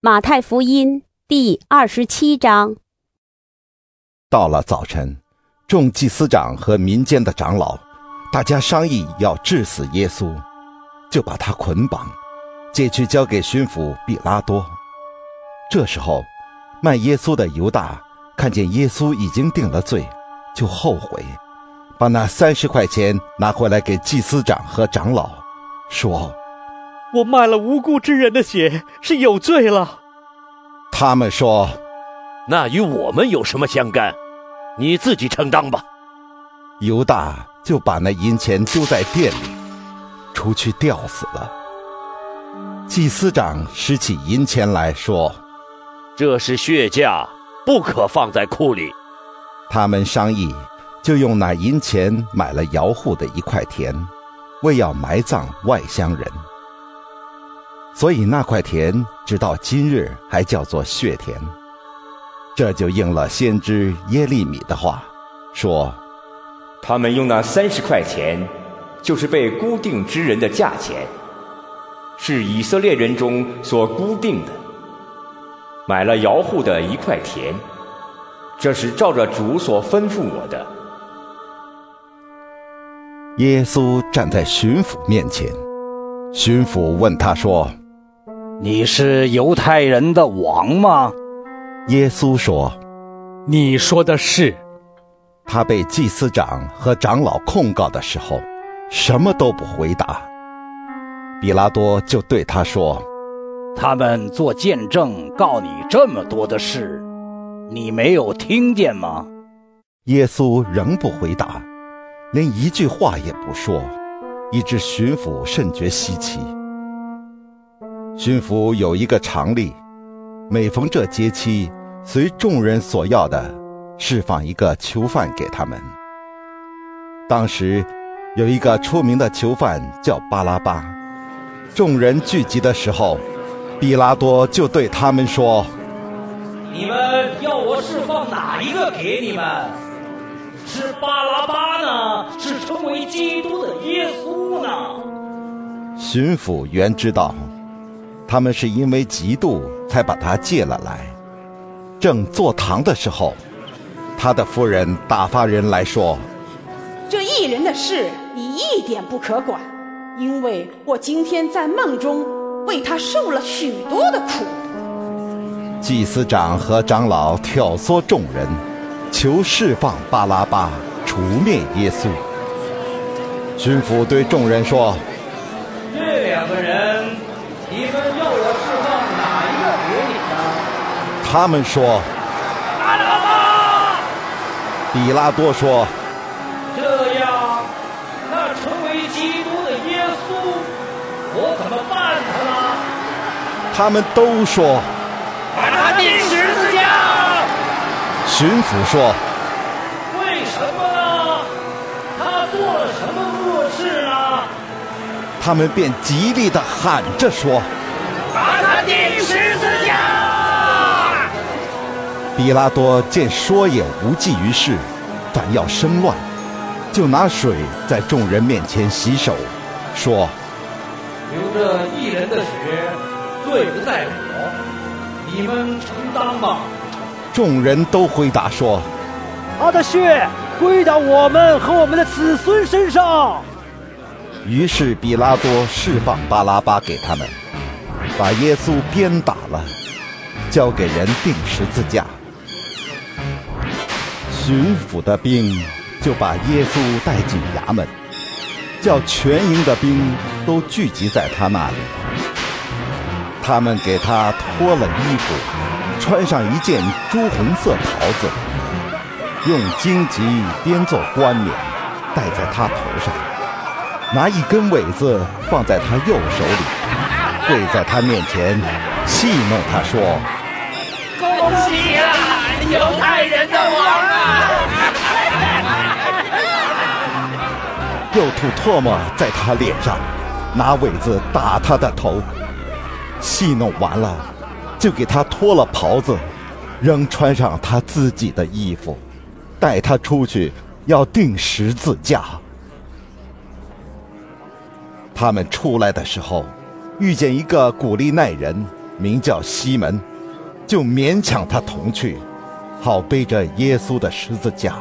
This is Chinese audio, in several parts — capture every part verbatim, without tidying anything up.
马太福音第二十七章。 到了早晨，众祭司长和民间的长老，大家商议要治死耶稣，就把他捆绑，解去交给巡抚比拉多。这时候，卖耶稣的犹大看见耶稣已经定了罪，就后悔，把那三十块钱拿回来给祭司长和长老，说： 我卖了无辜之人的血，是有罪了。 他们说： 那与我们有什么相干？你自己承担吧。 犹大就把那银钱丢在店里，出去吊死了。祭司长拾起银钱来说： 这是血价，不可放在库里。 他们商议，就用那银钱买了窑户的一块田，为要埋葬外乡人。所以那块田直到今日还叫做血田。这就应了先知耶利米的话，说： 他们用那三十块钱，就是被估定之人的价钱，是以色列人中所估定的，买了窑户的一块田，这是照着主所吩咐我的。 耶稣站在巡抚面前，巡抚问他说： 你是犹太人的王吗？ 耶稣说： 你说的是。 他被祭司长和长老控告的时候，什么都不回答。比拉多就对他说： 他们做见证告你这么多的事，你没有听见吗？ 耶稣仍不回答，连一句话也不说，以致巡抚甚觉稀奇。巡抚有一个常例，每逢这节期，随众人所要的，释放一个囚犯给他们。当时有一个出名的囚犯叫巴拉巴。众人聚集的时候，比拉多就对他们说： 你们要我释放哪一个给你们？是巴拉巴呢，是称为基督的耶稣呢？ 巡抚原知道他们是因为嫉妒才把他借了来，正坐堂的时候，他的夫人打发人来说： 这一人的事你一点不可管，因为我今天在梦中为他受了许多的苦。 祭司长和长老挑唆众人，求释放巴拉巴，除灭耶稣。巡抚对众人说： 这两个人，你们要我释放哪一个给你呢？ 他们说： 巴拉巴。 比拉多说： 这样，那成为基督的耶稣，我怎么办他呢？ 他们都说： 把他钉十字架。 巡抚说： 为什么呢？他做了什么恶事呢？ 他们便极力地喊着说： 把他钉十字架。 比拉多见说也无济于事，反要生乱，就拿水在众人面前洗手，说： 流着一人的血，罪不在我，你们承担吧。 众人都回答说： 他的血归到我们和我们的子孙身上。 于是比拉多释放巴拉巴给他们，把耶稣鞭打了，交给人钉十字架。巡抚的兵就把耶稣带进衙门，叫全营的兵都聚集在他那里。他们给他脱了衣服，穿上一件朱红色袍子，用荆棘编做冠冕戴在他头上，拿一根苇子放在他右手里，跪在他面前戏弄他说： 恭喜啊，犹太人的王啊！ 又吐唾沫在他脸上，拿苇子打他的头。戏弄完了，就给他脱了袍子，仍穿上他自己的衣服，带他出去要钉十字架。他们出来的时候，遇见一个古利奈人名叫西门，就勉强他同去，好背着耶稣的十字架。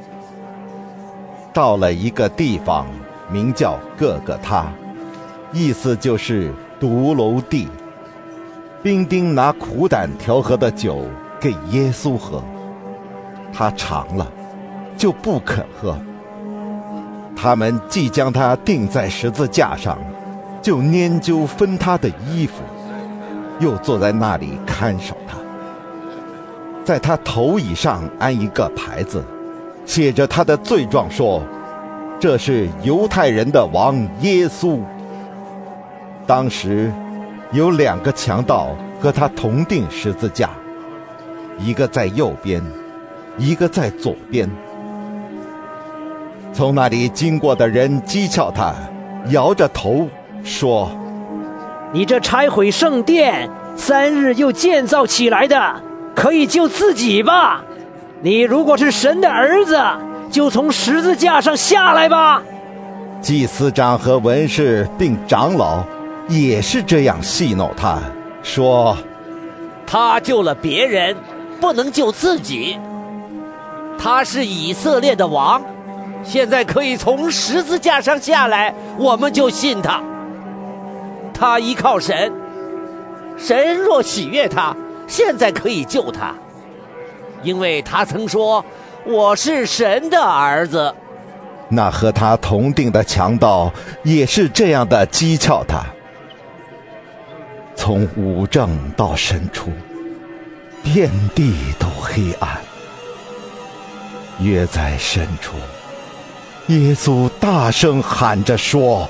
到了一个地方，名叫各个他，意思就是独楼地。兵丁拿苦胆调和的酒给耶稣喝，他尝了，就不肯喝。他们既将他钉在十字架上，就拈阄分他的衣服，又坐在那里看守他。在他头椅上安一个牌子，写着他的罪状，说这是犹太人的王耶稣。当时有两个强盗和他同钉十字架，一个在右边，一个在左边。从那里经过的人讥诮他，摇着头说： 你这拆毁圣殿，三日又建造起来的，可以救自己吧？你如果是神的儿子，就从十字架上下来吧。 祭司长和文士并长老也是这样戏弄他，说： 他救了别人，不能救自己。他是以色列的王，现在可以从十字架上下来，我们就信他。他依靠神，神若喜悦他，现在可以救他，因为他曾说我是神的儿子。 那和他同定的强盗也是这样的讥诮他。从午正到申初，遍地都黑暗。约在深处，耶稣大声喊着说：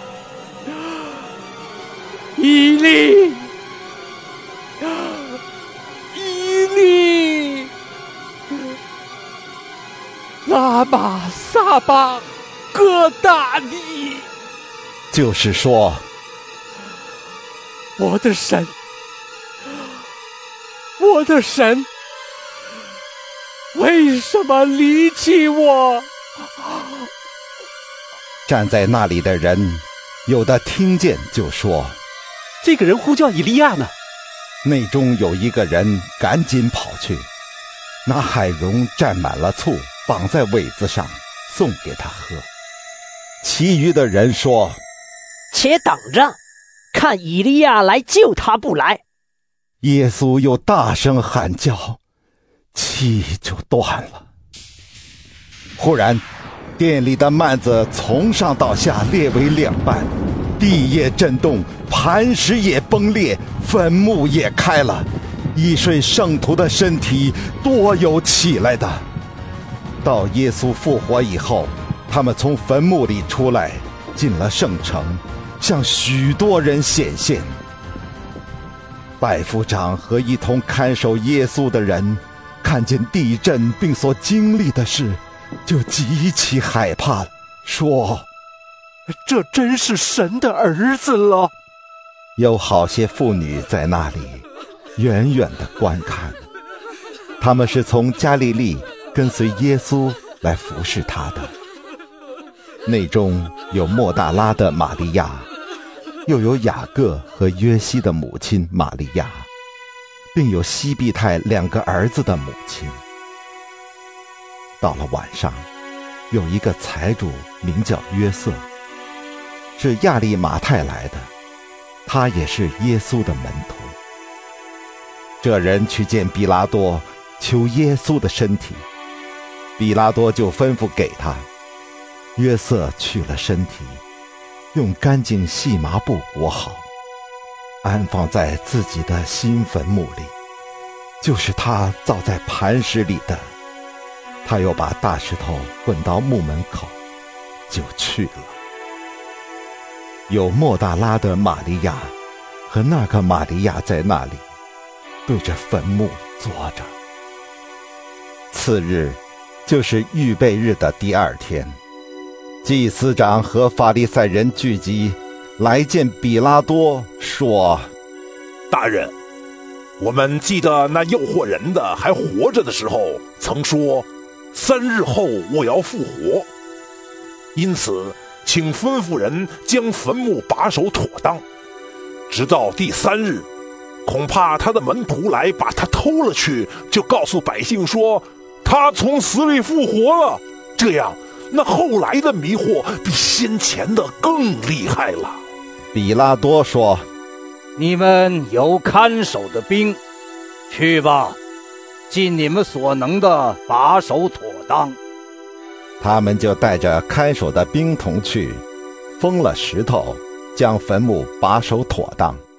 以利，以利，拉玛撒巴各大利。 就是说， 我的神，我的神，为什么离弃我？ 站在那里的人有的听见就说： 这个人呼叫以利亚呢。 内中有一个人赶紧跑去，拿海蓉蘸满了醋，绑在苇子上，送给他喝。其余的人说： 且等着，看以利亚来救他不来。 耶稣又大声喊叫，气就断了。忽然店里的幔子从上到下裂为两半，地也震动，磐石也崩裂，坟墓也开了，一睡圣徒的身体多有起来的。到耶稣复活以后，他们从坟墓里出来，进了圣城，向许多人显现。百夫长和一同看守耶稣的人看见地震并所经历的事，就极其害怕，说： 这真是神的儿子了。 有好些妇女在那里远远地观看，他们是从加利利跟随耶稣来服侍他的。内中有莫大拉的玛利亚，又有雅各和约西的母亲玛利亚，并有西庇太两个儿子的母亲。到了晚上，有一个财主名叫约瑟，是亚利马太来的，他也是耶稣的门徒。这人去见比拉多，求耶稣的身体，比拉多就吩咐给他。约瑟取了身体，用干净细麻布裹好，安放在自己的新坟墓里，就是他造在磐石里的。他又把大石头滚到墓门口，就去了。有莫大拉的玛利亚和那个玛利亚在那里，对着坟墓坐着。次日，就是预备日的第二天，祭司长和法利赛人聚集，来见比拉多，说： 大人，我们记得那诱惑人的还活着的时候，曾说三日后我要复活，因此请吩咐人将坟墓把守妥当，直到第三日， 恐怕他的门徒来把他偷了去，就告诉百姓说他从死里复活了。这样，那后来的迷惑比先前的更厉害了。 比拉多说： 你们有看守的兵，去吧，尽你们所能的把守妥当。 他们就带着看守的兵童去，封了石头，将坟墓把守妥当。